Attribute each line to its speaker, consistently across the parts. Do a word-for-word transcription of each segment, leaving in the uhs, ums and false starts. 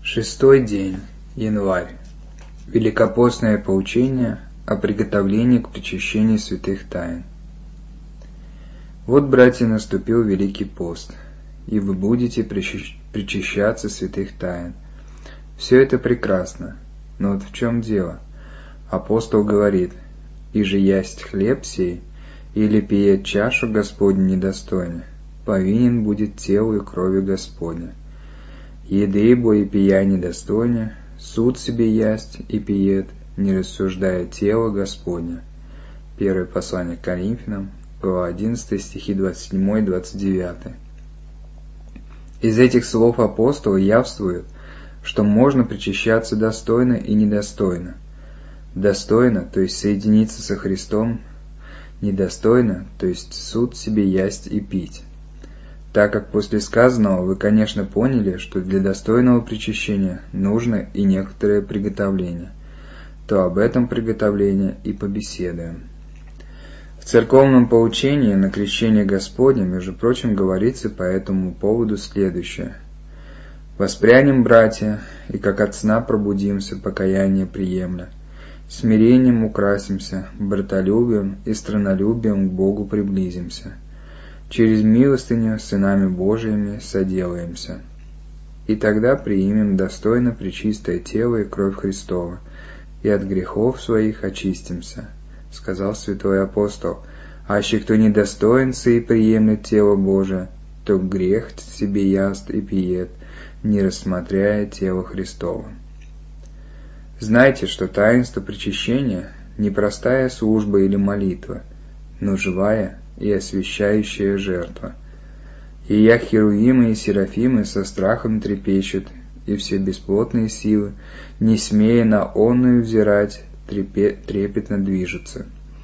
Speaker 1: Шестой день, январь. Великопостное поучение о приготовлении к причащению святых тайн. Вот, братья, наступил Великий пост, и вы будете причащаться святых тайн. Все это прекрасно, но вот в чем дело? Апостол говорит: «И же ясть хлеб сей, или пиет чашу Господню недостойно, повинен будет телу и крови Господня. Еды бо и пия недостойно, суд себе ясть и пиет, не рассуждая тело Господня». Первое послание к Коринфянам, глава одиннадцатая, стихи двадцать семь двадцать девять. Из этих слов апостола явствует, что можно причащаться достойно и недостойно. Достойно, то есть соединиться со Христом; недостойно, то есть суд себе ясть и пить. Так как после сказанного вы, конечно, поняли, что для достойного причащения нужно и некоторое приготовление, то об этом приготовлении и побеседуем. В церковном поучении на крещение Господне, между прочим, говорится по этому поводу следующее: «Воспрянем, братья, и как от сна пробудимся, покаяние приемля, смирением украсимся, братолюбием и странолюбием к Богу приблизимся, через милостыню сынами Божиими соделаемся. И тогда приимем достойно пречистое тело и кровь Христова, и от грехов своих очистимся», — сказал святой апостол. «Аще кто недостоин сей приемлет тело Божие, то грех себе яст и пиет, не рассмотряя тело Христово». Знайте, что таинство причащения — не простая служба или молитва, но живая и освящающая жертва. И я херувимы и серафимы со страхом трепещут, и все бесплотные силы, не смея на онную взирать, трепе- трепетно движутся.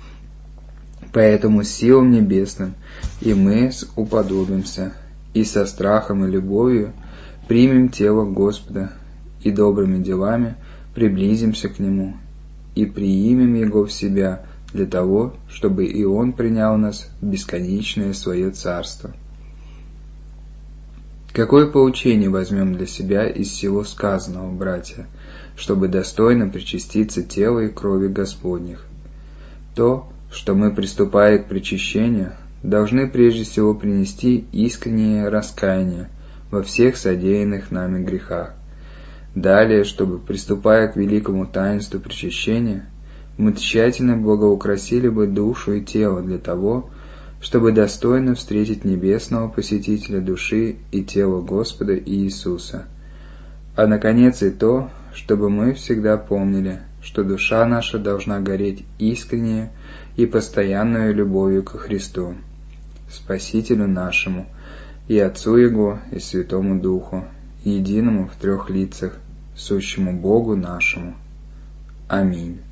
Speaker 1: Поэтому с силам небесным и мы уподобимся, и со страхом и любовью примем тело Господа, и добрыми делами приблизимся к Нему, и приимем Его в себя, для того, чтобы и Он принял нас в бесконечное Свое Царство. Какое поучение возьмем для себя из всего сказанного, братья, чтобы достойно причаститься тела и крови Господних? То, что мы, приступая к причащению, должны прежде всего принести искреннее раскаяние во всех содеянных нами грехах. Далее, чтобы, приступая к великому таинству причащения, мы тщательно благоукрасили бы душу и тело для того, чтобы достойно встретить небесного посетителя души и тела Господа Иисуса. А наконец и то, чтобы мы всегда помнили, что душа наша должна гореть искренней и постоянной любовью ко Христу, Спасителю нашему, и Отцу Его, и Святому Духу, единому в трех лицах, сущему Богу нашему. Аминь.